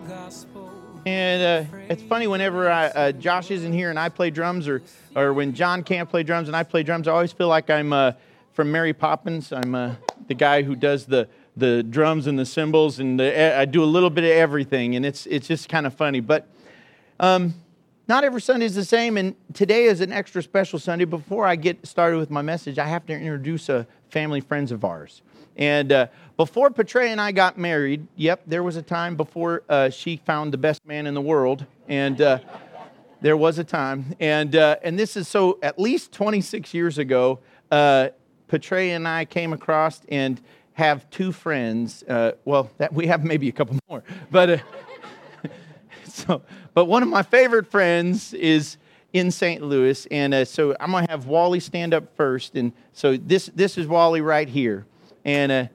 And it's funny whenever Josh isn't here and I play drums, or when John can't play drums and I play drums, I always feel like I'm from Mary Poppins. I'm the guy who does the drums and the cymbals, and I do a little bit of everything, and it's just kind of funny. But not every Sunday is the same, and today is an extra special Sunday. Before I get started with my message, I have to introduce family friends of ours. And before Petrea and I got married, there was a time before she found the best man in the world, and there was a time. And this is so at least 26 years ago, Petrea and I came across and have two friends. That we have maybe a couple more, but but one of my favorite friends is in St. Louis, and so I'm gonna have Wally stand up first. And so this is Wally right here. And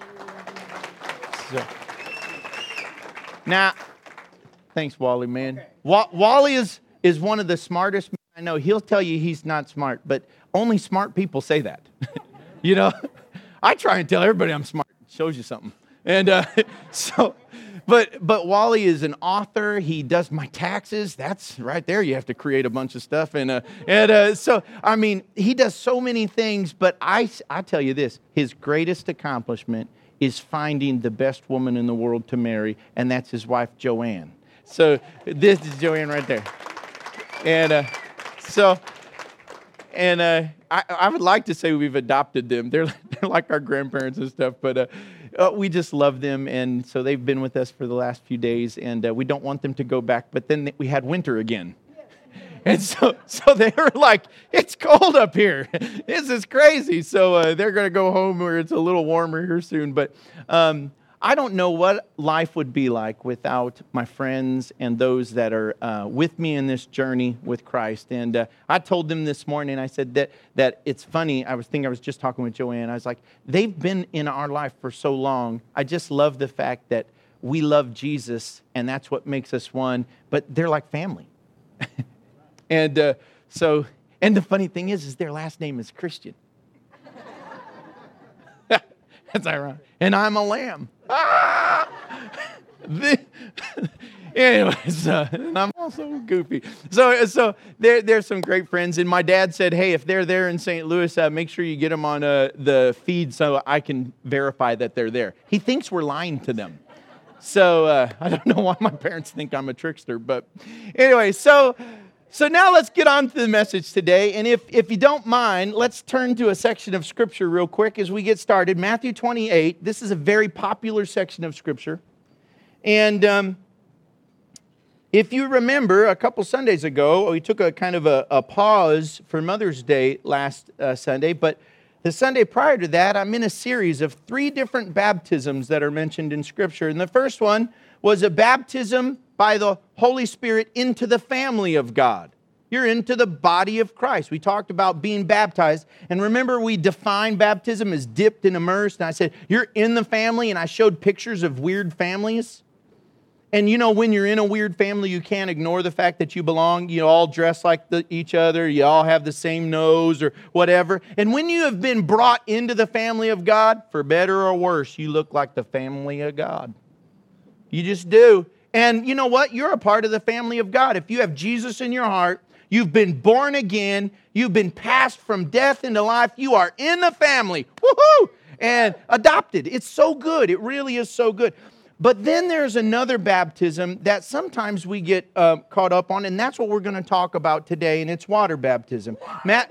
now, thanks, Wally, man. Wally is one of the smartest men I know. He'll tell you he's not smart, but only smart people say that. You know, I try and tell everybody I'm smart. It shows you something. And but Wally is an author. He does my taxes. That's right there. You have to create a bunch of stuff. So, I mean, he does so many things. But I tell you this, his greatest accomplishment is finding the best woman in the world to marry, and that's his wife, Joanne. So this is Joanne right there. And I would like to say we've adopted them. They're like our grandparents and stuff, but we just love them, and so they've been with us for the last few days, and we don't want them to go back, but then we had winter again. And so they were like, it's cold up here. This is crazy. So they're going to go home where it's a little warmer here soon. But I don't know what life would be like without my friends and those that are with me in this journey with Christ. And I told them this morning, I said that it's funny. I was just talking with Joanne. I was like, they've been in our life for so long. I just love the fact that we love Jesus, and that's what makes us one. But they're like family. And the funny thing is their last name is Christian. That's ironic. And I'm a lamb. Anyways, and I'm also goofy. So there's some great friends. And my dad said, hey, if they're there in St. Louis, make sure you get them on the feed so I can verify that they're there. He thinks we're lying to them. So I don't know why my parents think I'm a trickster. But anyway, So now let's get on to the message today. And if you don't mind, let's turn to a section of Scripture real quick as we get started. Matthew 28. This is a very popular section of Scripture. And if you remember, a couple Sundays ago, we took a kind of a pause for Mother's Day last Sunday. But the Sunday prior to that, I'm in a series of 3 different baptisms that are mentioned in Scripture. And the first one was a baptism by the Holy Spirit into the family of God. You're into the body of Christ. We talked about being baptized. And remember, we defined baptism as dipped and immersed. And I said, you're in the family. And I showed pictures of weird families. And you know, when you're in a weird family, you can't ignore the fact that you belong. You all dress like each other. You all have the same nose or whatever. And when you have been brought into the family of God, for better or worse, you look like the family of God. You just do. And you know what? You're a part of the family of God. If you have Jesus in your heart, you've been born again, you've been passed from death into life, you are in the family. Woohoo! And adopted. It's so good. It really is so good. But then there's another baptism that sometimes we get caught up on, and that's what we're going to talk about today, and it's water baptism. Matt.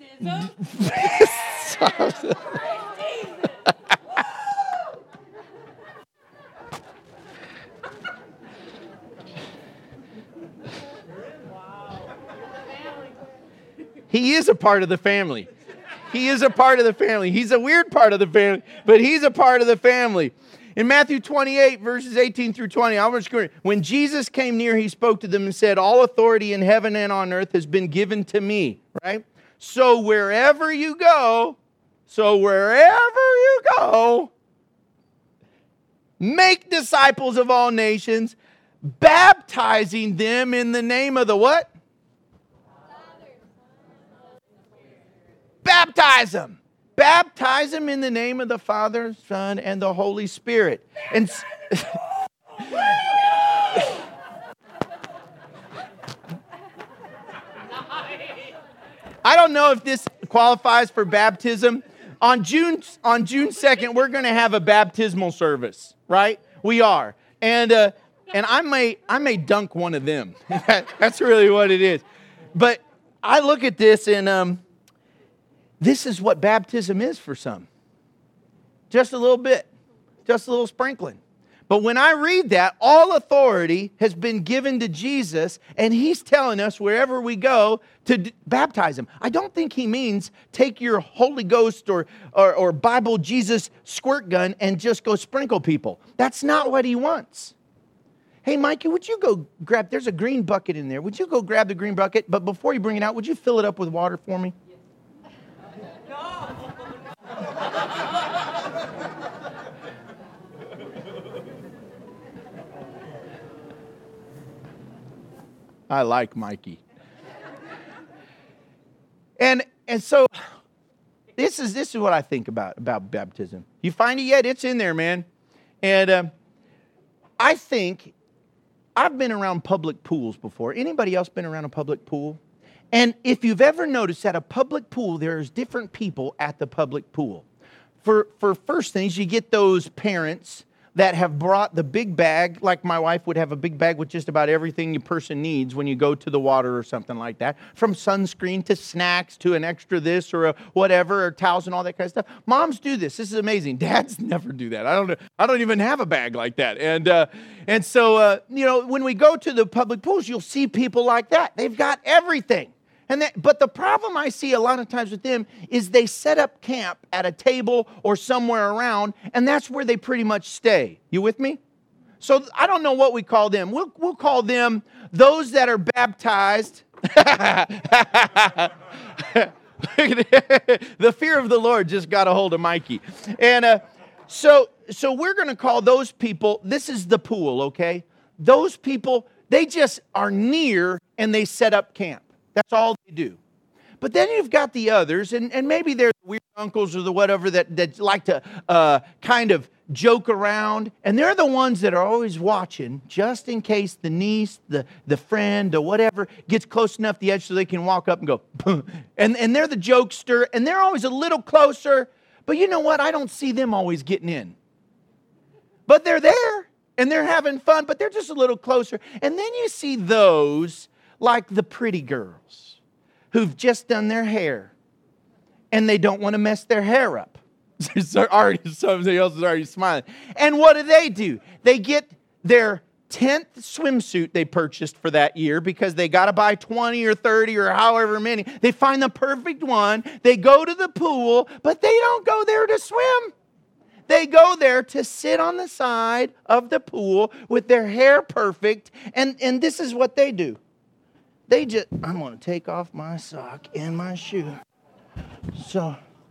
He is a part of the family. He is a part of the family. He's a weird part of the family, but he's a part of the family. In Matthew 28, verses 18 through 20, I was going. When Jesus came near, he spoke to them and said, all authority in heaven and on earth has been given to me, right? So wherever you go, make disciples of all nations, baptizing them in the name of the what? Baptize them. Baptize them in the name of the Father, Son, and the Holy Spirit. And know if this qualifies for baptism. On June 2nd, we're going to have a baptismal service, right? We are. And I may dunk one of them. That's really what it is. But I look at this and this is what baptism is for some. Just a little bit. Just a little sprinkling. But when I read that, all authority has been given to Jesus, and He's telling us wherever we go to baptize Him. I don't think He means take your Holy Ghost or Bible Jesus squirt gun and just go sprinkle people. That's not what He wants. Hey, Mikey, would you go grab, there's a green bucket in there. Would you go grab the green bucket? But before you bring it out, would you fill it up with water for me? I like Mikey. And so this is what I think about baptism. You find it yet? It's in there, man. And I think I've been around public pools before. Anybody else been around a public pool? And if you've ever noticed at a public pool, there's different people at the public pool. For first things, you get those parents that have brought the big bag, like my wife would have a big bag with just about everything a person needs when you go to the water or something like that. From sunscreen to snacks to an extra this or a whatever, or towels and all that kind of stuff. Moms do this. This is amazing. Dads never do that. I don't even have a bag like that. And so when we go to the public pools, you'll see people like that. They've got everything. But the problem I see a lot of times with them is they set up camp at a table or somewhere around, and that's where they pretty much stay. You with me? So I don't know what we call them. We'll call them those that are baptized. The fear of the Lord just got a hold of Mikey. And so we're going to call those people, this is the pool, okay? Those people, they just are near and they set up camp. That's all they do. But then you've got the others, and maybe they're the weird uncles or the whatever that like to kind of joke around. And they're the ones that are always watching, just in case the niece, the friend, or whatever gets close enough to the edge so they can walk up and go, and they're the jokester, and they're always a little closer. But you know what? I don't see them always getting in. But they're there, and they're having fun, but they're just a little closer. And then you see those like the pretty girls who've just done their hair and they don't want to mess their hair up. Somebody else is already smiling. And what do? They get their 10th swimsuit they purchased for that year because they got to buy 20 or 30 or however many. They find the perfect one. They go to the pool, but they don't go there to swim. They go there to sit on the side of the pool with their hair perfect. And this is what they do. I'm going to take off my sock and my shoe. So,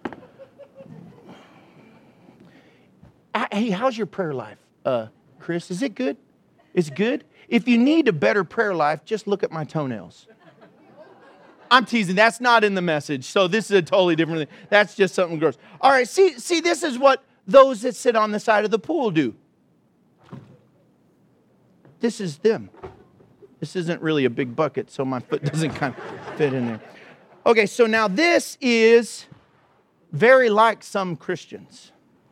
hey, how's your prayer life, Chris? Is it good? It's good? If you need a better prayer life, just look at my toenails. I'm teasing. That's not in the message. So this is a totally different thing. That's just something gross. All right, see, this is what those that sit on the side of the pool do. This is them. This isn't really a big bucket, so my foot doesn't kind of fit in there. Okay, so now this is very like some Christians.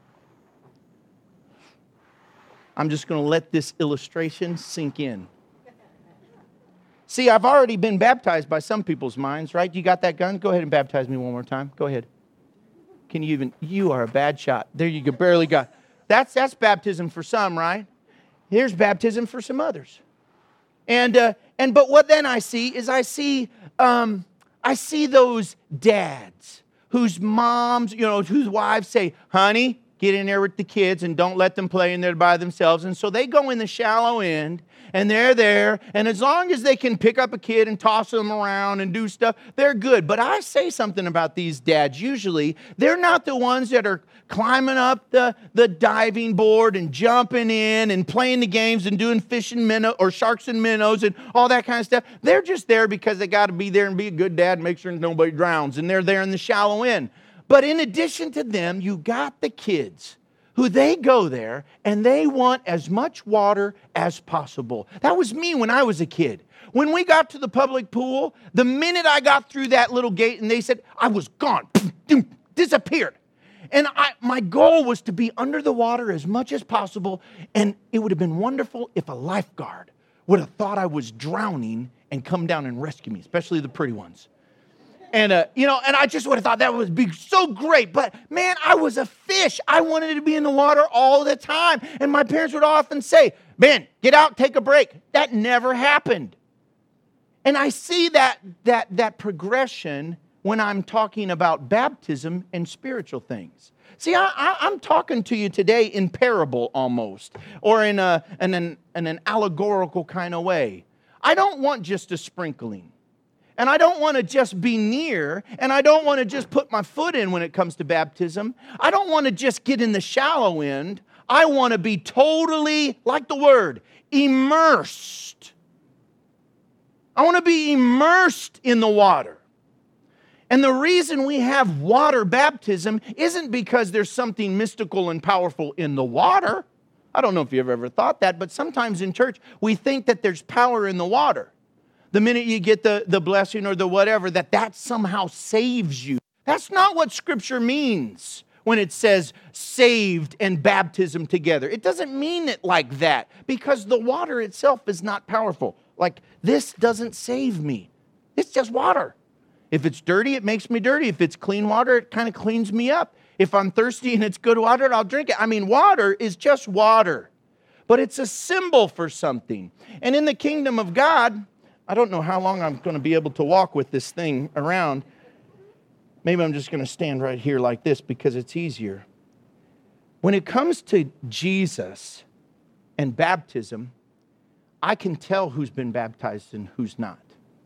I'm just going to let this illustration sink in. See, I've already been baptized by some people's minds, right? You got that gun? Go ahead and baptize me one more time. Go ahead. You are a bad shot. There you go, barely got. That's baptism for some, right? Here's baptism for some others. But what then I see is I see those dads whose moms, whose wives say, honey, get in there with the kids and don't let them play in there by themselves. And so they go in the shallow end and they're there. And as long as they can pick up a kid and toss them around and do stuff, they're good. But I say something about these dads. Usually, they're not the ones that are climbing up the diving board and jumping in and playing the games and doing fish and minnow or sharks and minnows and all that kind of stuff. They're just there because they got to be there and be a good dad and make sure nobody drowns. And they're there in the shallow end. But in addition to them, you got the kids who they go there and they want as much water as possible. That was me when I was a kid. When we got to the public pool, the minute I got through that little gate and they said, I was gone, disappeared. And my goal was to be under the water as much as possible. And it would have been wonderful if a lifeguard would have thought I was drowning and come down and rescue me, especially the pretty ones. And, and I just would have thought that would be so great. But, man, I was a fish. I wanted to be in the water all the time. And my parents would often say, Ben, get out, take a break. That never happened. And I see that progression when I'm talking about baptism and spiritual things. See, I'm talking to you today in parable almost, or in an allegorical kind of way. I don't want just a sprinkling. And I don't want to just be near, and I don't want to just put my foot in when it comes to baptism. I don't want to just get in the shallow end. I want to be totally, like the word, immersed. I want to be immersed in the water. And the reason we have water baptism isn't because there's something mystical and powerful in the water. I don't know if you've ever thought that, but sometimes in church we think that there's power in the water. The minute you get the blessing or the whatever, that somehow saves you. That's not what Scripture means when it says saved and baptism together. It doesn't mean it like that because the water itself is not powerful. Like, this doesn't save me. It's just water. If it's dirty, it makes me dirty. If it's clean water, it kind of cleans me up. If I'm thirsty and it's good water, I'll drink it. I mean, water is just water. But it's a symbol for something. And in the kingdom of God, I don't know how long I'm going to be able to walk with this thing around. Maybe I'm just going to stand right here like this because it's easier. When it comes to Jesus and baptism, I can tell who's been baptized and who's not.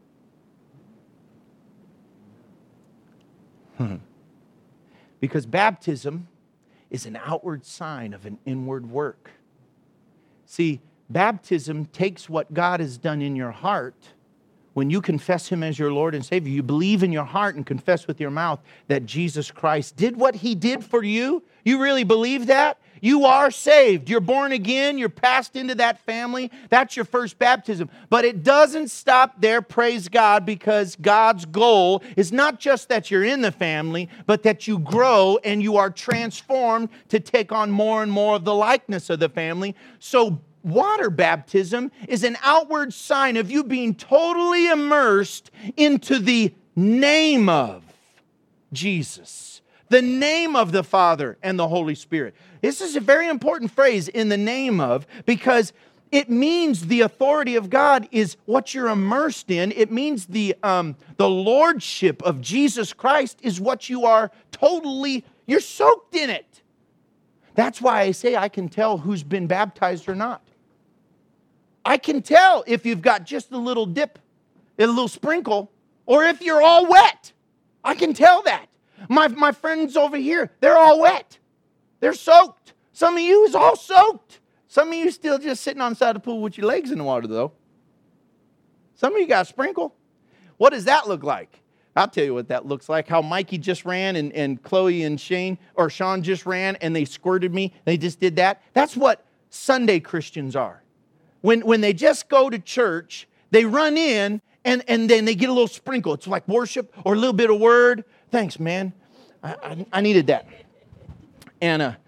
Because baptism is an outward sign of an inward work. See, baptism takes what God has done in your heart. When you confess Him as your Lord and Savior, you believe in your heart and confess with your mouth that Jesus Christ did what He did for you. You really believe that? You are saved. You're born again. You're passed into that family. That's your first baptism. But it doesn't stop there, praise God, because God's goal is not just that you're in the family, but that you grow and you are transformed to take on more and more of the likeness of the family. So water baptism is an outward sign of you being totally immersed into the name of Jesus, the name of the Father and the Holy Spirit. This is a very important phrase, in the name of, because it means the authority of God is what you're immersed in. It means the lordship of Jesus Christ is what you are totally, you're soaked in it. That's why I say I can tell who's been baptized or not. I can tell if you've got just a little dip, a little sprinkle, or if you're all wet. I can tell that. My friends over here, they're all wet. They're soaked. Some of you is all soaked. Some of you still just sitting on the side of the pool with your legs in the water, though. Some of you got a sprinkle. What does that look like? I'll tell you what that looks like. How Mikey just ran and Chloe and Sean just ran and they squirted me. They just did that. That's what Sunday Christians are. When they just go to church, they run in and then they get a little sprinkle. It's like worship or a little bit of word. Thanks, man. I needed that. And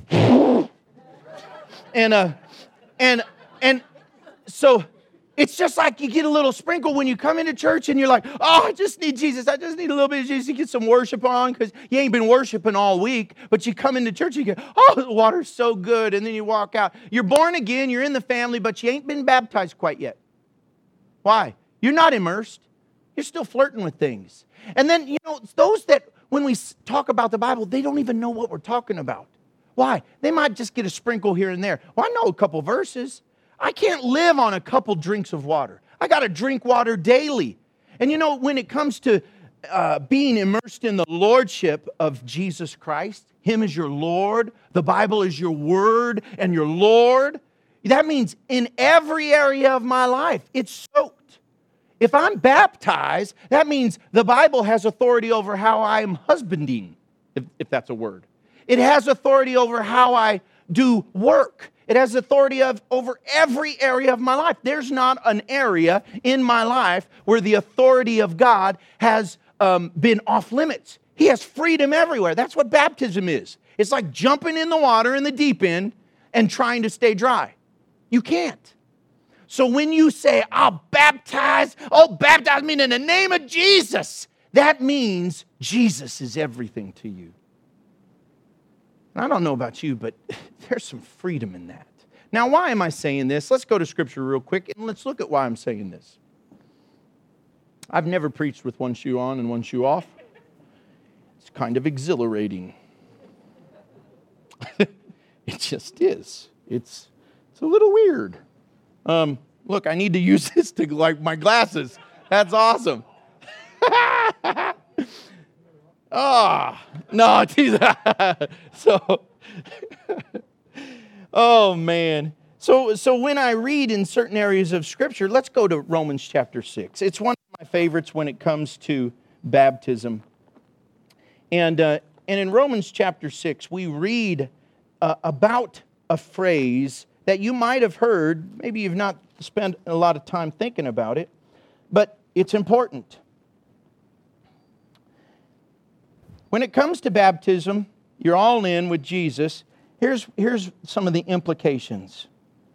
so it's just like you get a little sprinkle when you come into church and you're like, oh, I just need Jesus. I just need a little bit of Jesus. You get some worship on because you ain't been worshiping all week. But you come into church and you go, oh, the water's so good. And then you walk out. You're born again. You're in the family, but you ain't been baptized quite yet. Why? You're not immersed. You're still flirting with things. And then, those that, when we talk about the Bible, they don't even know what we're talking about. Why? They might just get a sprinkle here and there. Well, I know a couple verses. I can't live on a couple drinks of water. I got to drink water daily. And when it comes to being immersed in the lordship of Jesus Christ, Him as your Lord, the Bible is your word and your Lord, that means in every area of my life, it's soaked. If I'm baptized, that means the Bible has authority over how I am husbanding, if that's a word. It has authority over how I do work. It has authority over every area of my life. There's not an area in my life where the authority of God has been off limits. He has freedom everywhere. That's what baptism is. It's like jumping in the water in the deep end and trying to stay dry. You can't. So when you say, I'll baptize me in the name of Jesus, that means Jesus is everything to you. And I don't know about you, but there's some freedom in that. Now, why am I saying this? Let's go to Scripture real quick, and let's look at why I'm saying this. I've never preached with one shoe on and one shoe off. It's kind of exhilarating. It just is. It's a little weird. Look, I need to use this to like my glasses. That's awesome. Oh, no, oh man. So when I read in certain areas of Scripture, let's go to Romans chapter 6. It's one of my favorites when it comes to baptism. And in Romans chapter 6, we read about a phrase that you might have heard. Maybe you've not spent a lot of time thinking about it, but it's important. When it comes to baptism, you're all in with Jesus. Here's some of the implications.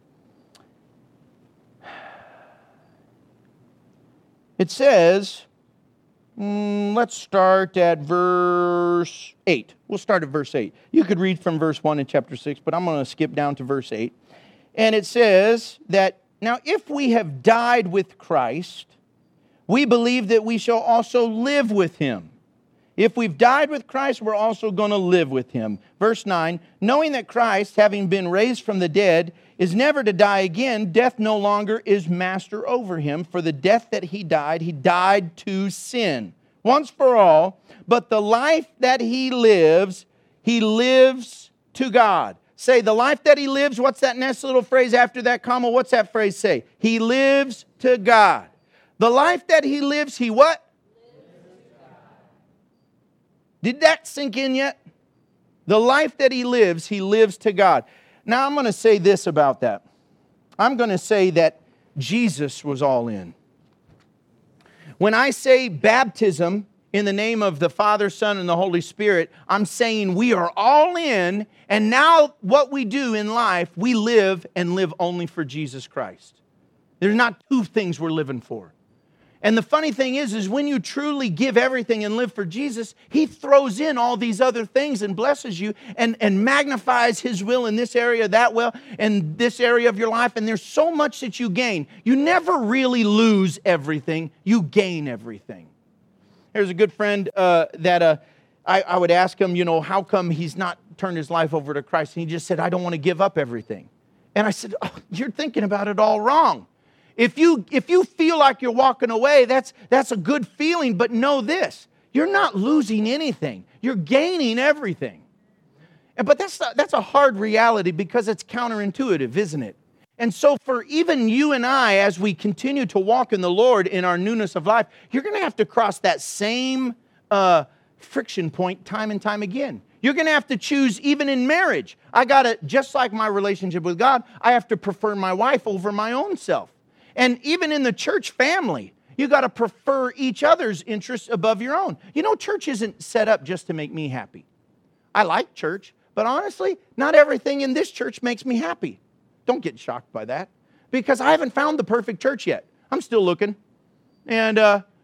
It says, let's start at verse 8. We'll start at verse 8. You could read from verse 1 in chapter 6, but I'm going to skip down to verse 8. And it says that, now if we have died with Christ, we believe that we shall also live with Him. If we've died with Christ, we're also going to live with Him. Verse 9, knowing that Christ, having been raised from the dead, is never to die again, death no longer is master over Him. For the death that He died to sin, once for all. But the life that He lives to God. Say, the life that He lives, what's that next little phrase after that comma? What's that phrase say? He lives to God. The life that He lives, He what? Did that sink in yet? The life that He lives to God. Now I'm going to say this about that. I'm going to say that Jesus was all in. When I say baptism in the name of the Father, Son, and the Holy Spirit, I'm saying we are all in, and now what we do in life, we live and live only for Jesus Christ. There's not two things we're living for. And the funny thing is when you truly give everything and live for Jesus, He throws in all these other things and blesses you and magnifies His will in this area, that will, and this area of your life. And there's so much that you gain. You never really lose everything. You gain everything. There's a good friend that I would ask him, how come he's not turned his life over to Christ? And he just said, I don't want to give up everything. And I said, oh, you're thinking about it all wrong. If you feel like you're walking away, that's a good feeling, but know this, you're not losing anything. You're gaining everything. But that's a hard reality because it's counterintuitive, isn't it? And so for even you and I, as we continue to walk in the Lord in our newness of life, you're going to have to cross that same friction point time and time again. You're going to have to choose even in marriage. Just like my relationship with God, I have to prefer my wife over my own self. And even in the church family, you got to prefer each other's interests above your own. Church isn't set up just to make me happy. I like church, but honestly, not everything in this church makes me happy. Don't get shocked by that, because I haven't found the perfect church yet. I'm still looking. And,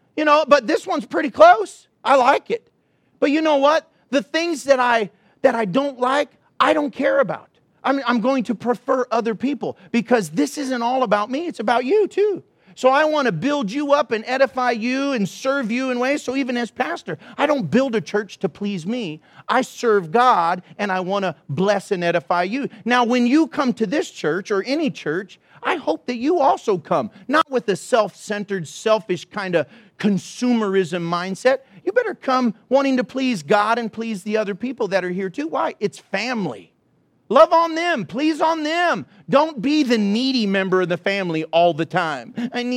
but this one's pretty close. I like it. But you know what? The things that I don't like, I don't care about. I'm going to prefer other people, because this isn't all about me. It's about you too. So I want to build you up and edify you and serve you in ways. So even as pastor, I don't build a church to please me. I serve God, and I want to bless and edify you. Now, when you come to this church or any church, I hope that you also come, not with a self-centered, selfish kind of consumerism mindset. You better come wanting to please God and please the other people that are here too. Why? It's family. Love on them. Please on them. Don't be the needy member of the family all the time. I'm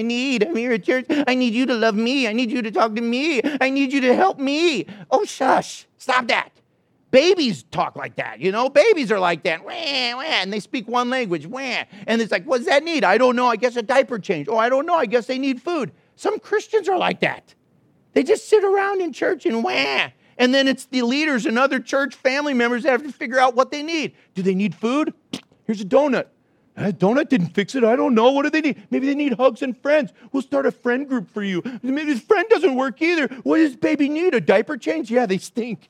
here at church. I need you to love me. I need you to talk to me. I need you to help me. Oh, shush. Stop that. Babies talk like that, Babies are like that, wah, wah, and they speak one language, wah. And it's like, what does that need? I don't know. I guess a diaper change. Oh, I don't know. I guess they need food. Some Christians are like that. They just sit around in church and wah. And then it's the leaders and other church family members that have to figure out what they need. Do they need food? Here's a donut. That donut didn't fix it. I don't know. What do they need? Maybe they need hugs and friends. We'll start a friend group for you. Maybe this friend doesn't work either. What does baby need? A diaper change? Yeah, they stink.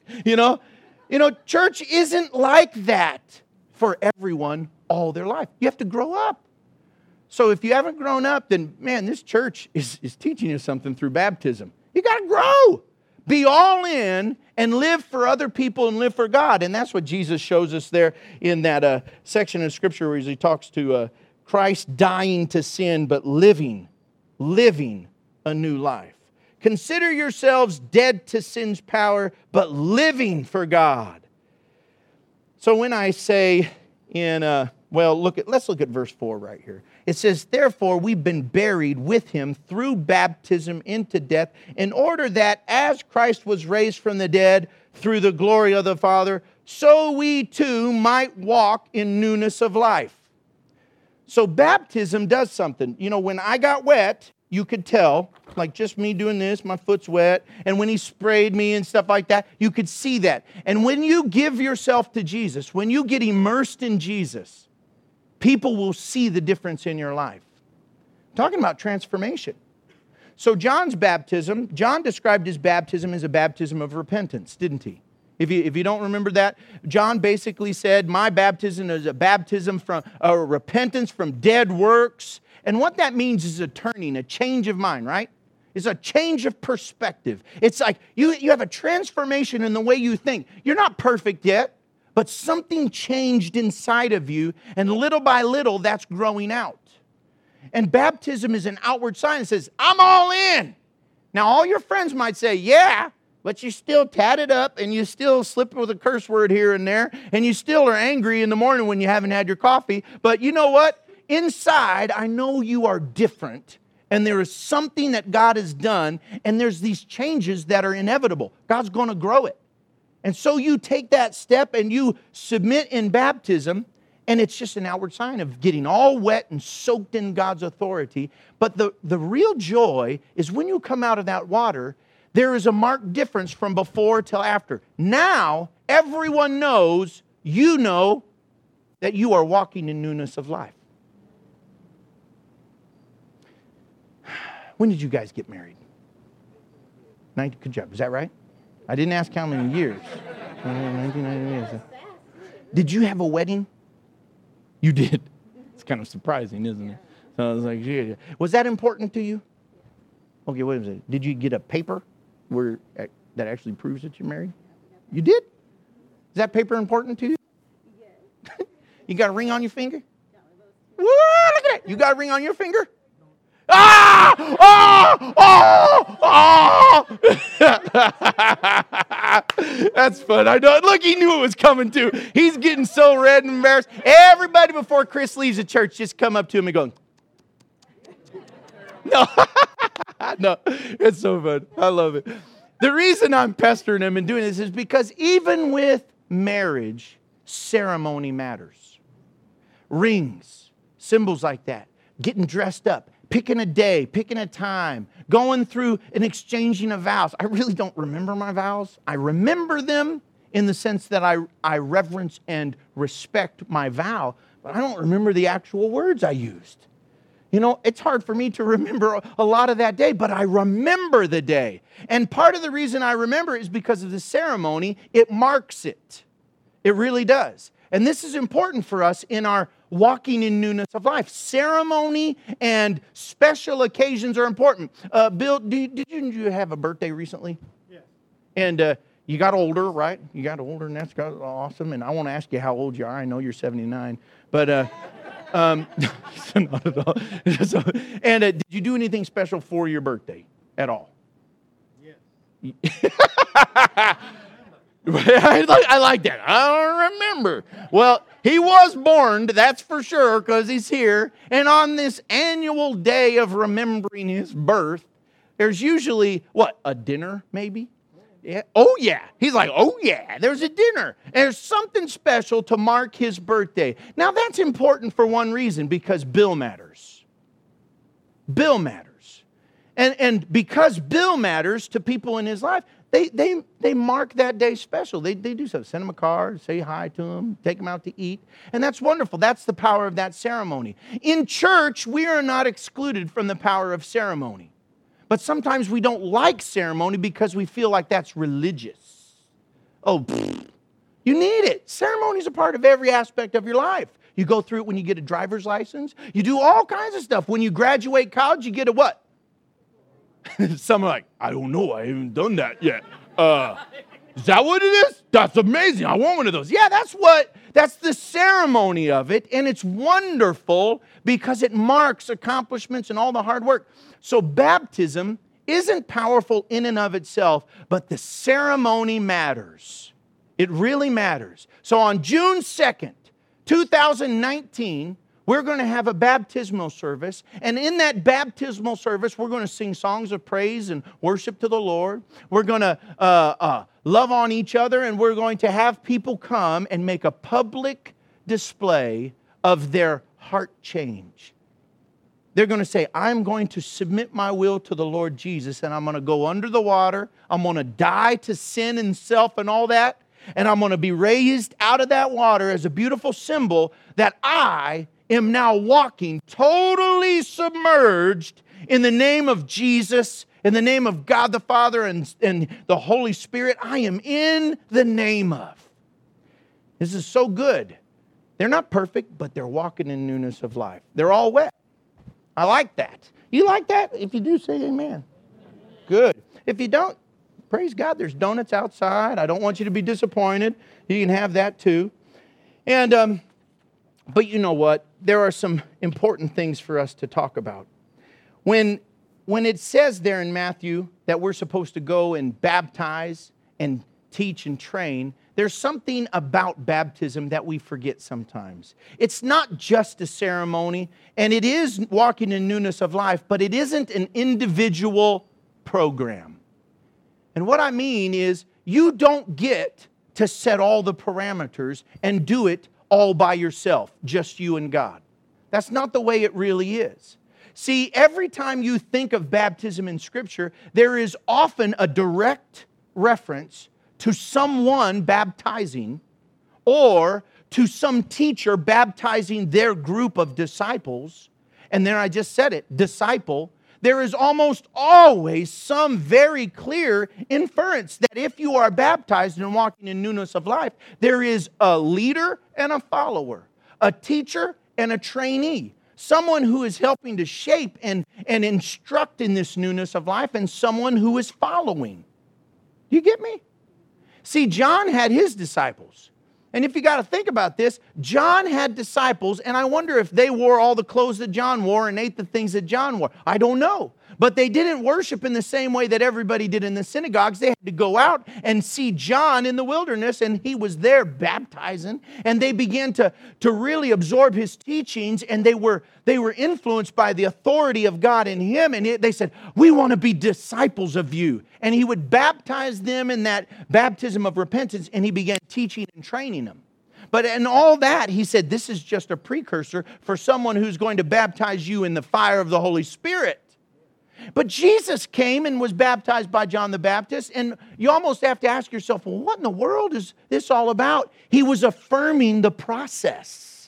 Church isn't like that for everyone all their life. You have to grow up. So if you haven't grown up, then, man, this church is teaching you something through baptism. You got to grow. Be all in and live for other people and live for God. And that's what Jesus shows us there in that section of Scripture where he talks to Christ dying to sin, but living a new life. Consider yourselves dead to sin's power, but living for God. So when I say let's look at verse 4 right here. It says, therefore, we've been buried with him through baptism into death, in order that as Christ was raised from the dead through the glory of the Father, so we too might walk in newness of life. So baptism does something. When I got wet, you could tell, like just me doing this, my foot's wet, and when he sprayed me and stuff like that, you could see that. And when you give yourself to Jesus, when you get immersed in Jesus, people will see the difference in your life. I'm talking about transformation. So John described his baptism as a baptism of repentance, didn't he? If you don't remember that, John basically said, my baptism is a baptism from a repentance from dead works. And what that means is a turning, a change of mind, right? It's a change of perspective. It's like you have a transformation in the way you think. You're not perfect yet, but something changed inside of you, and little by little, that's growing out. And baptism is an outward sign that says, I'm all in. Now, all your friends might say, yeah, but you still tatted up, and you still slip with a curse word here and there, and you still are angry in the morning when you haven't had your coffee. But you know what? Inside, I know you are different, and there is something that God has done, and there's these changes that are inevitable. God's going to grow it. And so you take that step and you submit in baptism, and it's just an outward sign of getting all wet and soaked in God's authority. But the real joy is when you come out of that water, there is a marked difference from before till after. Now, everyone knows, you know, that you are walking in newness of life. When did you guys get married? Good job. Is that right? I didn't ask how many years. 1998. Did you have a wedding? You did. It's kind of surprising, isn't it? So I was like, yeah. Was that important to you? Okay, wait a minute. Did you get a paper that actually proves that you're married? You did? Is that paper important to you? Yes. You got a ring on your finger? Whoa, look at that. You got a ring on your finger? Ah! Oh! That's fun. I know. Look, he knew it was coming too. He's getting so red and embarrassed. Everybody before Chris leaves the church, just come up to him and go, no. No, it's so fun. I love it. The reason I'm pestering him and doing this is because even with marriage, ceremony matters. Rings, symbols like that, getting dressed up, picking a day, picking a time, going through and exchanging of vows. I really don't remember my vows. I remember them in the sense that I reverence and respect my vow, but I don't remember the actual words I used. It's hard for me to remember a lot of that day, but I remember the day. And part of the reason I remember is because of the ceremony. It marks it. It really does. And this is important for us in our walking in newness of life. Ceremony and special occasions are important. Bill, did you have a birthday recently? Yes. And you got older, right? You got older, and that's awesome. And I want to ask you how old you are. I know you're 79. But not at all. And did you do anything special for your birthday at all? Yes. I like that. I don't remember. Well, he was born, that's for sure, because he's here. And on this annual day of remembering his birth, there's usually, a dinner maybe? Yeah. Oh, yeah. He's like, oh, yeah, there's a dinner. And there's something special to mark his birthday. Now, that's important for one reason, because Bill matters. Bill matters. And because Bill matters to people in his life, they mark that day special. They do so. Send him a card, say hi to him, take him out to eat. And that's wonderful. That's the power of that ceremony. In church, we are not excluded from the power of ceremony. But sometimes we don't like ceremony because we feel like that's religious. Oh, you need it. Ceremony is a part of every aspect of your life. You go through it when you get a driver's license. You do all kinds of stuff. When you graduate college, you get a what? Some are like, I don't know. I haven't done that yet. Is that what it is? That's amazing. I want one of those. Yeah, that's the ceremony of it. And it's wonderful because it marks accomplishments and all the hard work. So baptism isn't powerful in and of itself, but the ceremony matters. It really matters. So on June 2nd, 2019, we're going to have a baptismal service. And in that baptismal service, we're going to sing songs of praise and worship to the Lord. We're going to love on each other, and we're going to have people come and make a public display of their heart change. They're going to say, I'm going to submit my will to the Lord Jesus, and I'm going to go under the water. I'm going to die to sin and self and all that. And I'm going to be raised out of that water as a beautiful symbol that I am now walking totally submerged in the name of Jesus, in the name of God the Father and the Holy Spirit. I am in the name of. This is so good. They're not perfect, but they're walking in newness of life. They're all wet. I like that. You like that? If you do, say amen. Good. If you don't, praise God, there's donuts outside. I don't want you to be disappointed. You can have that too. And, but you know what? There are some important things for us to talk about. When it says there in Matthew that we're supposed to go and baptize and teach and train, there's something about baptism that we forget sometimes. It's not just a ceremony, and it is walking in newness of life, but it isn't an individual program. And what I mean is, you don't get to set all the parameters and do it all by yourself, just you and God. That's not the way it really is. See, every time you think of baptism in Scripture, there is often a direct reference to someone baptizing or to some teacher baptizing their group of disciples. And there I just said it, disciple. There is almost always some very clear inference that if you are baptized and walking in newness of life, there is a leader and a follower, a teacher and a trainee, someone who is helping to shape and instruct in this newness of life, and someone who is following. You get me? See, John had his disciples. And if you got to think about this, John had disciples, and I wonder if they wore all the clothes that John wore and ate the things that John wore. I don't know. But they didn't worship in the same way that everybody did in the synagogues. They had to go out and see John in the wilderness, and he was there baptizing. And they began to really absorb his teachings, and they were influenced by the authority of God in him. And they said, we want to be disciples of you. And he would baptize them in that baptism of repentance, and he began teaching and training them. But in all that, he said, this is just a precursor for someone who's going to baptize you in the fire of the Holy Spirit. But Jesus came and was baptized by John the Baptist, and you almost have to ask yourself, well, what in the world is this all about? He was affirming the process.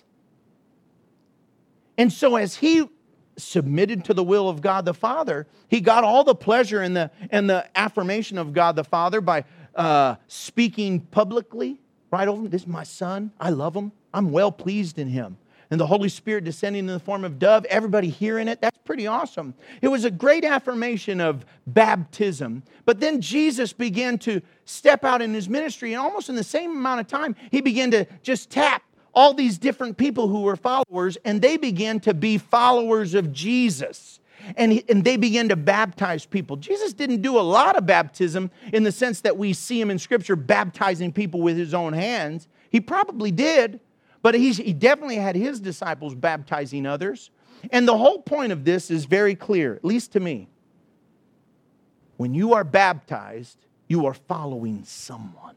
And so as he submitted to the will of God the Father, he got all the pleasure and the affirmation of God the Father by speaking publicly, right over, this is my son, I love him, I'm well pleased in him. And the Holy Spirit descending in the form of dove, everybody hearing it, that's pretty awesome. It was a great affirmation of baptism. But then Jesus began to step out in his ministry, and almost in the same amount of time, he began to just tap all these different people who were followers, and they began to be followers of Jesus. And they began to baptize people. Jesus didn't do a lot of baptism in the sense that we see him in Scripture baptizing people with his own hands. He probably did, but he definitely had his disciples baptizing others. And the whole point of this is very clear, at least to me. When you are baptized, You are following someone.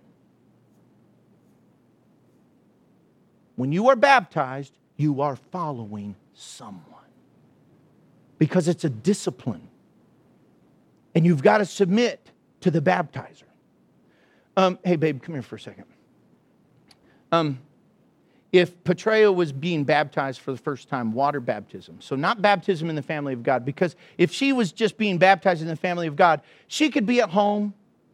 When you are baptized, you are following someone. Because it's a discipline. And you've got to submit to the baptizer. Hey, babe, come here for a second. If Petrea was being baptized for the first time, water baptism, so not baptism in the family of God, because if she was just being baptized in the family of God, she could be at home,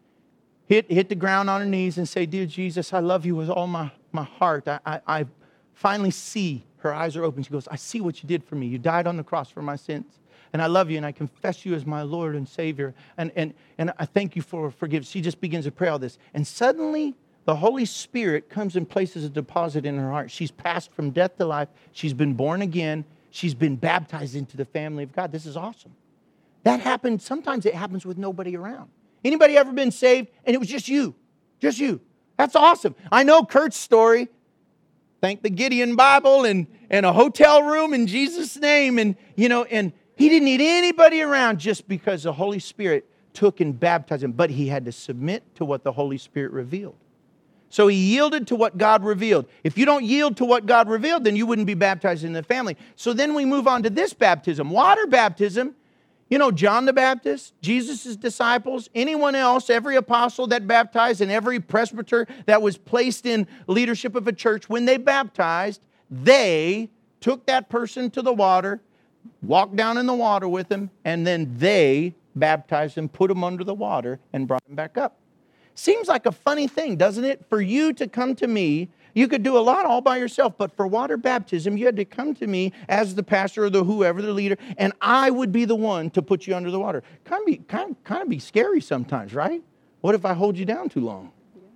hit the ground on her knees and say, "Dear Jesus, I love you with all my heart. I finally see." Her eyes are open. She goes, "I see what you did for me. You died on the cross for my sins. And I love you, and I confess you as my Lord and Savior. And I thank you for forgiveness." She just begins to pray all this. And suddenly, the Holy Spirit comes and places a deposit in her heart. She's passed from death to life. She's been born again. She's been baptized into the family of God. This is awesome. That happens. Sometimes it happens with nobody around. Anybody ever been saved and it was just you? Just you. That's awesome. I know Kurt's story. Thank the Gideon Bible and a hotel room in Jesus' name. And he didn't need anybody around just because the Holy Spirit took and baptized him. But he had to submit to what the Holy Spirit revealed. So he yielded to what God revealed. If you don't yield to what God revealed, then you wouldn't be baptized in the family. So then we move on to this baptism. Water baptism. John the Baptist, Jesus' disciples, anyone else, every apostle that baptized and every presbyter that was placed in leadership of a church, when they baptized, they took that person to the water, walked down in the water with them, and then they baptized him, put him under the water, and brought him back up. Seems like a funny thing, doesn't it? For you to come to me, you could do a lot all by yourself, but for water baptism, you had to come to me as the pastor or the whoever, the leader, and I would be the one to put you under the water. Kind of be scary sometimes, right? What if I hold you down too long?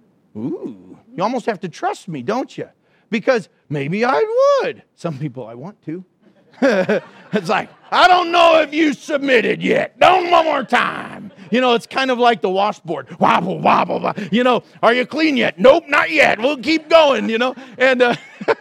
Ooh, you almost have to trust me, don't you? Because maybe I would. Some people I want to. It's like, I don't know if you submitted yet. Don't one more time. It's kind of like the washboard. Wobble, wobble, wobble. Are you clean yet? Nope, not yet. We'll keep going, And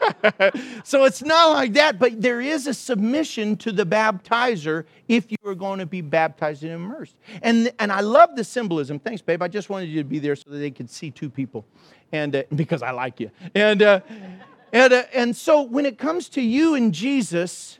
so it's not like that, but there is a submission to the baptizer if you are going to be baptized and immersed. And I love the symbolism. Thanks, babe. I just wanted you to be there so that they could see two people, and because I like you. And so when it comes to you and Jesus,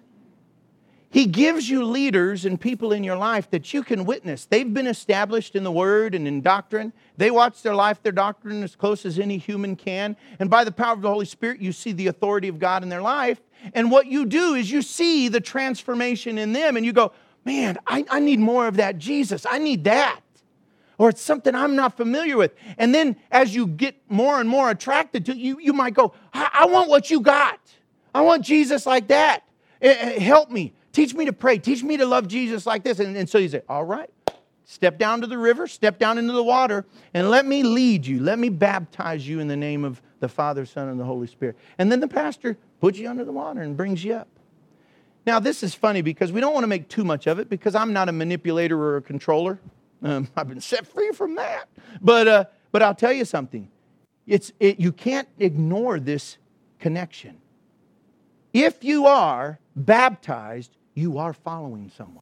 He gives you leaders and people in your life that you can witness. They've been established in the Word and in doctrine. They watch their life, their doctrine, as close as any human can. And by the power of the Holy Spirit, you see the authority of God in their life. And what you do is you see the transformation in them. And you go, man, I need more of that Jesus. I need that. Or it's something I'm not familiar with. And then as you get more and more attracted to it, you might go, I want what you got. I want Jesus like that. Help me. Teach me to pray. Teach me to love Jesus like this. And so you say, all right, step down to the river, step down into the water, and let me lead you. Let me baptize you in the name of the Father, Son, and the Holy Spirit. And then the pastor puts you under the water and brings you up. Now, this is funny because we don't want to make too much of it because I'm not a manipulator or a controller. I've been set free from that. But I'll tell you something. You can't ignore this connection. If you are baptized, you are following someone.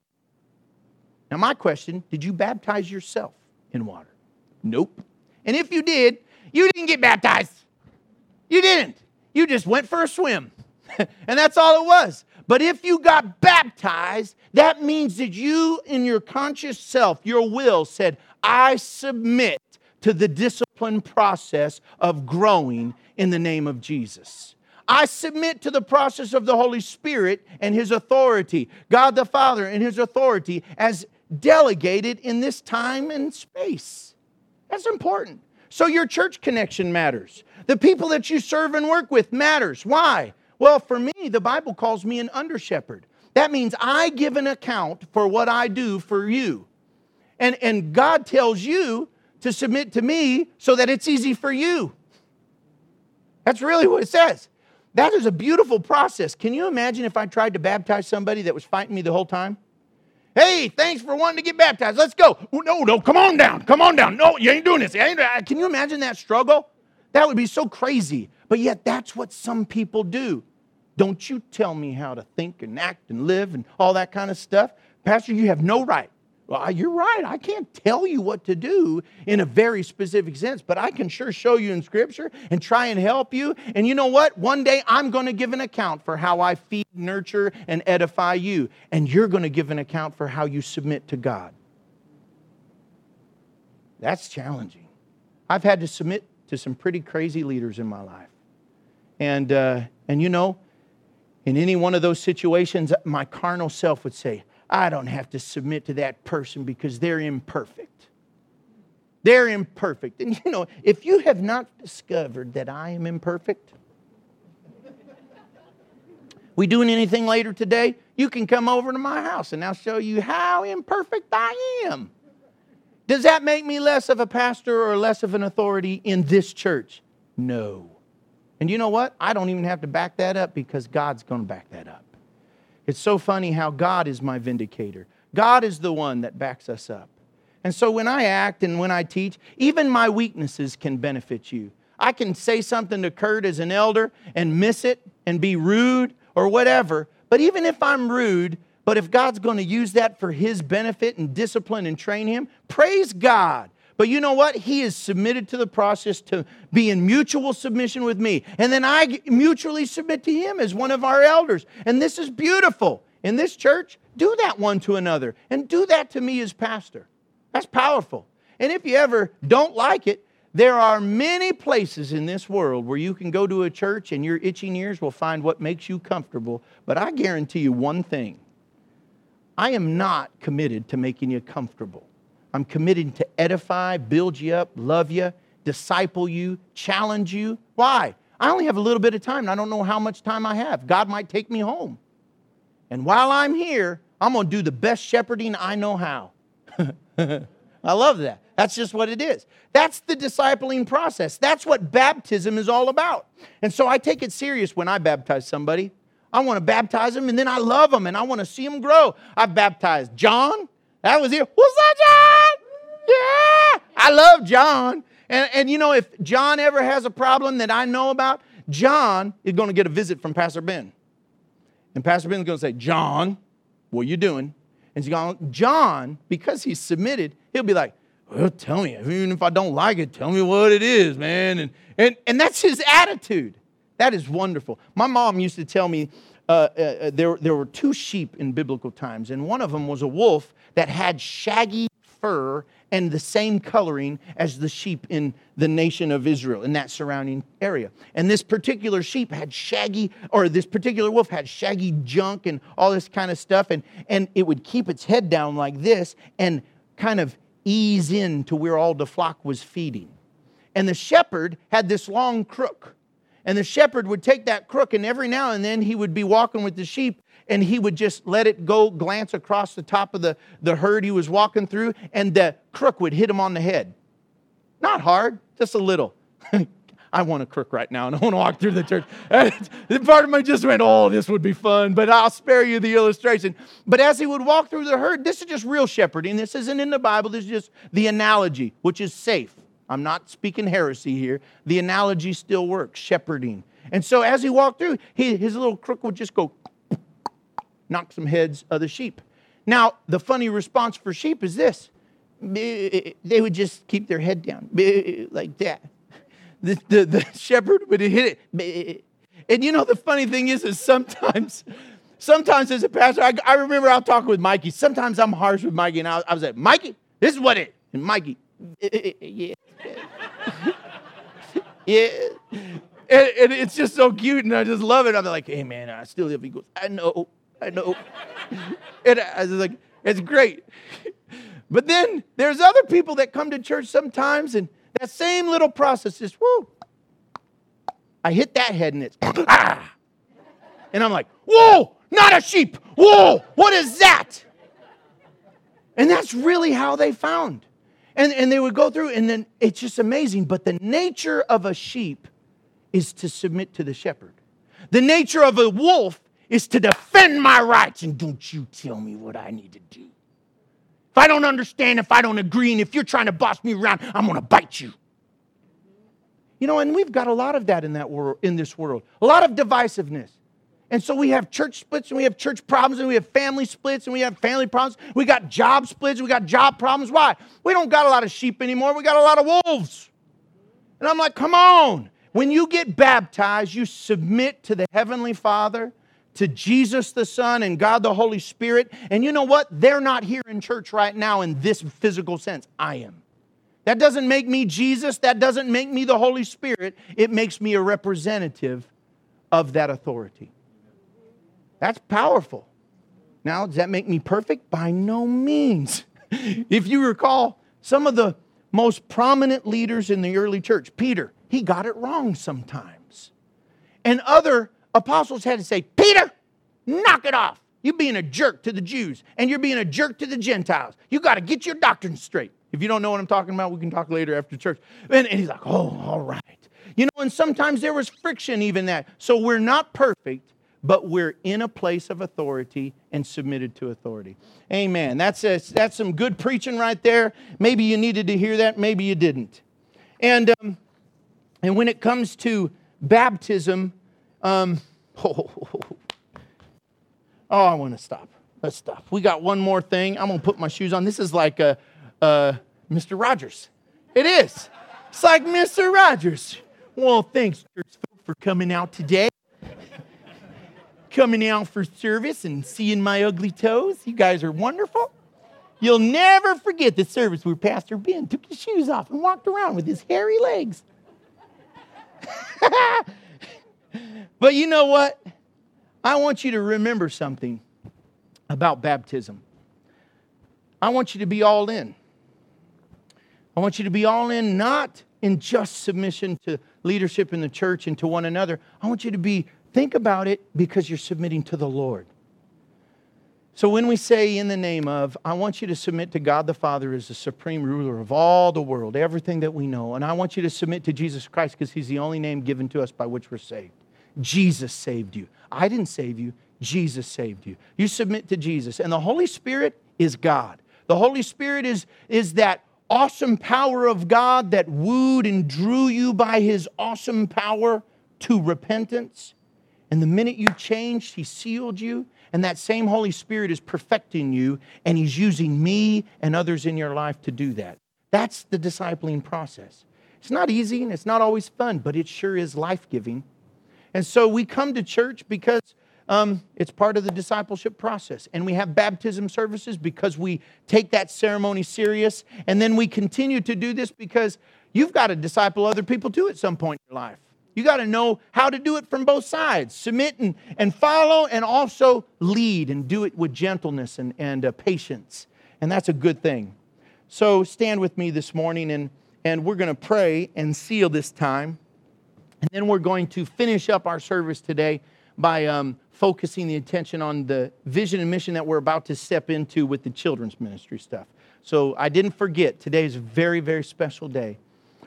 Now, my question, did you baptize yourself in water? Nope. And if you did, you didn't get baptized. You didn't. You just went for a swim. And that's all it was. But if you got baptized, that means that you, in your conscious self, your will, said, I submit to the discipline process of growing in the name of Jesus. I submit to the process of the Holy Spirit and His authority, God the Father and His authority as delegated in this time and space. That's important. So your church connection matters. The people that you serve and work with matters. Why? Well, for me, the Bible calls me an under-shepherd. That means I give an account for what I do for you. And God tells you to submit to me so that it's easy for you. That's really what it says. That is a beautiful process. Can you imagine if I tried to baptize somebody that was fighting me the whole time? Hey, thanks for wanting to get baptized. Let's go. No, come on down. Come on down. No, you ain't doing this. Can you imagine that struggle? That would be so crazy. But yet that's what some people do. Don't you tell me how to think and act and live and all that kind of stuff. Pastor, you have no right. Well, you're right. I can't tell you what to do in a very specific sense, but I can sure show you in Scripture and try and help you. And you know what? One day I'm going to give an account for how I feed, nurture, and edify you. And you're going to give an account for how you submit to God. That's challenging. I've had to submit to some pretty crazy leaders in my life. And you know, in any one of those situations, my carnal self would say, I don't have to submit to that person because they're imperfect. They're imperfect. And you know, if you have not discovered that I am imperfect, we doing anything later today, you can come over to my house and I'll show you how imperfect I am. Does that make me less of a pastor or less of an authority in this church? No. And you know what? I don't even have to back that up because God's going to back that up. It's so funny how God is my vindicator. God is the one that backs us up. And so when I act and when I teach, even my weaknesses can benefit you. I can say something to Kurt as an elder and miss it and be rude or whatever. But even if I'm rude, but if God's going to use that for His benefit and discipline and train him, praise God. But you know what? He is submitted to the process to be in mutual submission with me. And then I mutually submit to him as one of our elders. And this is beautiful. In this church, do that one to another. And do that to me as pastor. That's powerful. And if you ever don't like it, there are many places in this world where you can go to a church and your itching ears will find what makes you comfortable. But I guarantee you one thing. I am not committed to making you comfortable. I'm committed to edify, build you up, love you, disciple you, challenge you. Why? I only have a little bit of time, and I don't know how much time I have. God might take me home. And while I'm here, I'm going to do the best shepherding I know how. I love that. That's just what it is. That's the discipling process. That's what baptism is all about. And so I take it serious when I baptize somebody. I want to baptize them, and then I love them, and I want to see them grow. I baptized John. That was here. What's that, John? Yeah. I love John. And you know, if John ever has a problem that I know about, John is going to get a visit from Pastor Ben. And Pastor Ben is going to say, John, what are you doing? And he's going, John, because he's submitted, he'll be like, well, tell me. Even if I don't like it, tell me what it is, man. And that's his attitude. That is wonderful. My mom used to tell me there were two sheep in biblical times, and one of them was a wolf that had shaggy fur and the same coloring as the sheep in the nation of Israel, in that surrounding area. And this particular sheep had this particular wolf had shaggy junk and all this kind of stuff, and it would keep its head down like this and kind of ease in to where all the flock was feeding. And the shepherd had this long crook. And the shepherd would take that crook, and every now and then he would be walking with the sheep, and he would just let it go, glance across the top of the herd he was walking through, and the crook would hit him on the head. Not hard, just a little. I want a crook right now, and I want to walk through the church. Part of me just went, oh, this would be fun, but I'll spare you the illustration. But as he would walk through the herd, this is just real shepherding. This isn't in the Bible. This is just the analogy, which is safe. I'm not speaking heresy here. The analogy still works, shepherding. And so as he walked through, his little crook would just go, knock some heads of the sheep. Now, the funny response for sheep is this. They would just keep their head down, like that. The shepherd would hit it. And you know, the funny thing is sometimes as a pastor, I remember I'll talk with Mikey. Sometimes I'm harsh with Mikey, and I was like, Mikey, this is what it is. And Mikey, yeah. Yeah. And it's just so cute, and I just love it. I'm like, hey, man, I still live. He goes, I know. And I was like, it's great. But then there's other people that come to church sometimes, and that same little process is, whoo. I hit that head, and it's, ah. And I'm like, whoa, not a sheep. Whoa, what is that? And that's really how they found. And they would go through, and then it's just amazing. But the nature of a sheep is to submit to the shepherd. The nature of a wolf is to defend my rights. And don't you tell me what I need to do. If I don't understand, if I don't agree, and if you're trying to boss me around, I'm going to bite you. You know, and we've got a lot of that in this world. A lot of divisiveness. And so we have church splits, and we have church problems, and we have family splits, and we have family problems. We got job splits, we got job problems. Why? We don't got a lot of sheep anymore. We got a lot of wolves. And I'm like, come on. When you get baptized, you submit to the Heavenly Father, to Jesus the Son, and God the Holy Spirit. And you know what? They're not here in church right now in this physical sense. I am. That doesn't make me Jesus. That doesn't make me the Holy Spirit. It makes me a representative of that authority. That's powerful. Now, does that make me perfect? By no means. If you recall, some of the most prominent leaders in the early church, Peter, he got it wrong sometimes. And other apostles had to say, Peter, knock it off. You're being a jerk to the Jews, and you're being a jerk to the Gentiles. You got to get your doctrine straight. If you don't know what I'm talking about, we can talk later after church. And he's like, oh, all right. You know, and sometimes there was friction even that. So we're not perfect, but we're in a place of authority and submitted to authority. Amen. That's some good preaching right there. Maybe you needed to hear that. Maybe you didn't. And when it comes to baptism, I want to stop. Let's stop. We got one more thing. I'm going to put my shoes on. This is like Mr. Rogers. It is. It's like Mr. Rogers. Well, thanks, church folk, for coming out today. Coming out for service and seeing my ugly toes. You guys are wonderful. You'll never forget the service where Pastor Ben took his shoes off and walked around with his hairy legs. But you know what? I want you to remember something about baptism. I want you to be all in. I want you to be all in, not in just submission to leadership in the church and to one another. I want you to think about it because you're submitting to the Lord. So when we say in the name of, I want you to submit to God the Father as the supreme ruler of all the world, everything that we know. And I want you to submit to Jesus Christ because He's the only name given to us by which we're saved. Jesus saved you. I didn't save you. Jesus saved you. You submit to Jesus. And the Holy Spirit is God. The Holy Spirit is that awesome power of God that wooed and drew you by His awesome power to repentance. And the minute you changed, He sealed you. And that same Holy Spirit is perfecting you. And He's using me and others in your life to do that. That's the discipling process. It's not easy and it's not always fun, but it sure is life-giving. And so we come to church because it's part of the discipleship process. And we have baptism services because we take that ceremony serious. And then we continue to do this because you've got to disciple other people too at some point in your life. You got to know how to do it from both sides. Submit and follow, and also lead and do it with gentleness and patience. And that's a good thing. So stand with me this morning, and we're going to pray and seal this time. And then we're going to finish up our service today by focusing the attention on the vision and mission that we're about to step into with the children's ministry stuff. So I didn't forget, today is a very, very special day.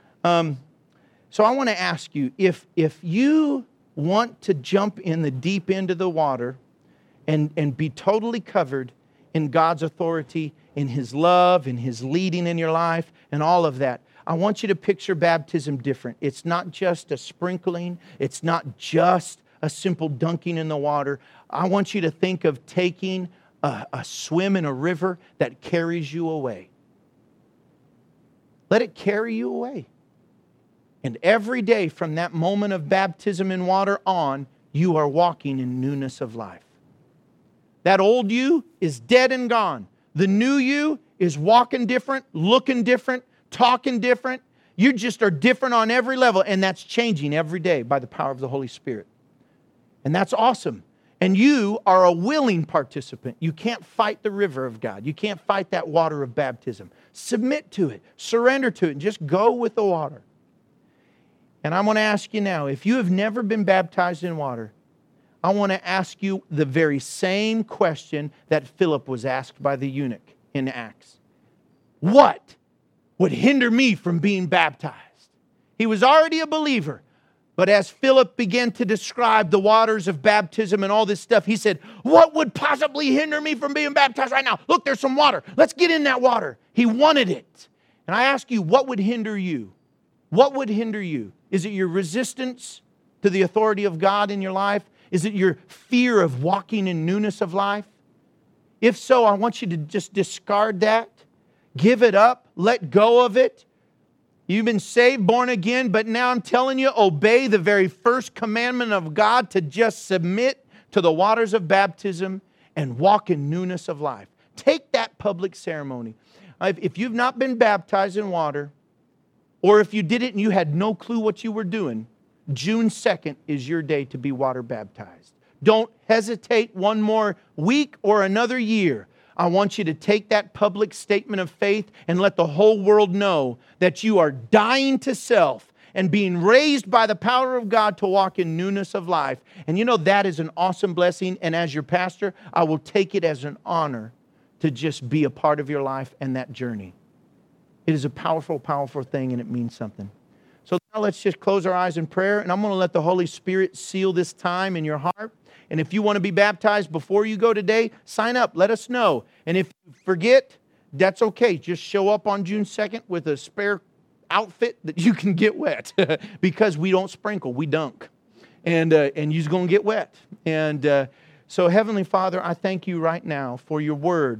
So I want to ask you, if you want to jump in the deep end of the water and be totally covered in God's authority, in His love, in His leading in your life, and all of that, I want you to picture baptism different. It's not just a sprinkling. It's not just a simple dunking in the water. I want you to think of taking a swim in a river that carries you away. Let it carry you away. And every day from that moment of baptism in water on, you are walking in newness of life. That old you is dead and gone. The new you is walking different, looking different, talking different. You just are different on every level, and that's changing every day by the power of the Holy Spirit. And that's awesome. And you are a willing participant. You can't fight the river of God. You can't fight that water of baptism. Submit to it. Surrender to it. And just go with the water. And I want to ask you now, if you have never been baptized in water, I want to ask you the very same question that Philip was asked by the eunuch in Acts. What would hinder me from being baptized? He was already a believer. But as Philip began to describe the waters of baptism and all this stuff, he said, what would possibly hinder me from being baptized right now? Look, there's some water. Let's get in that water. He wanted it. And I ask you, what would hinder you? What would hinder you? Is it your resistance to the authority of God in your life? Is it your fear of walking in newness of life? If so, I want you to just discard that. Give it up. Let go of it. You've been saved, born again, but now I'm telling you, obey the very first commandment of God to just submit to the waters of baptism and walk in newness of life. Take that public ceremony. If you've not been baptized in water, or if you did it and you had no clue what you were doing, June 2nd is your day to be water baptized. Don't hesitate one more week or another year. I want you to take that public statement of faith and let the whole world know that you are dying to self and being raised by the power of God to walk in newness of life. And you know, that is an awesome blessing. And as your pastor, I will take it as an honor to just be a part of your life and that journey. It is a powerful, powerful thing, and it means something. So now let's just close our eyes in prayer, and I'm going to let the Holy Spirit seal this time in your heart. And if you want to be baptized before you go today, sign up. Let us know. And if you forget, that's okay. Just show up on June 2nd with a spare outfit that you can get wet because we don't sprinkle, we dunk. And you're going to get wet. And so Heavenly Father, I thank you right now for your word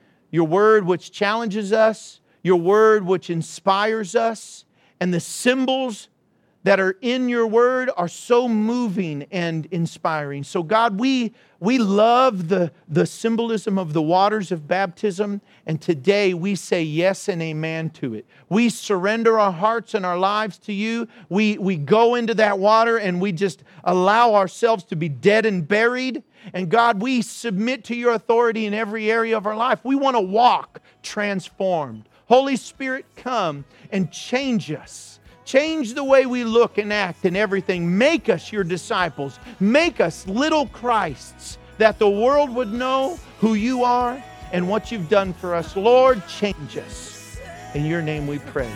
which challenges us, your word which inspires us, and the symbols that are in your word are so moving and inspiring. So God, we love the symbolism of the waters of baptism, and today we say yes and amen to it. We surrender our hearts and our lives to you. We go into that water and we just allow ourselves to be dead and buried. And God, we submit to your authority in every area of our life. We want to walk transformed. Holy Spirit, come and change us. Change the way we look and act and everything. Make us your disciples. Make us little Christs, that the world would know who you are and what you've done for us. Lord, change us. In your name we pray.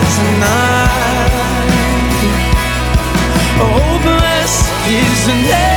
Oh, blessed is the name.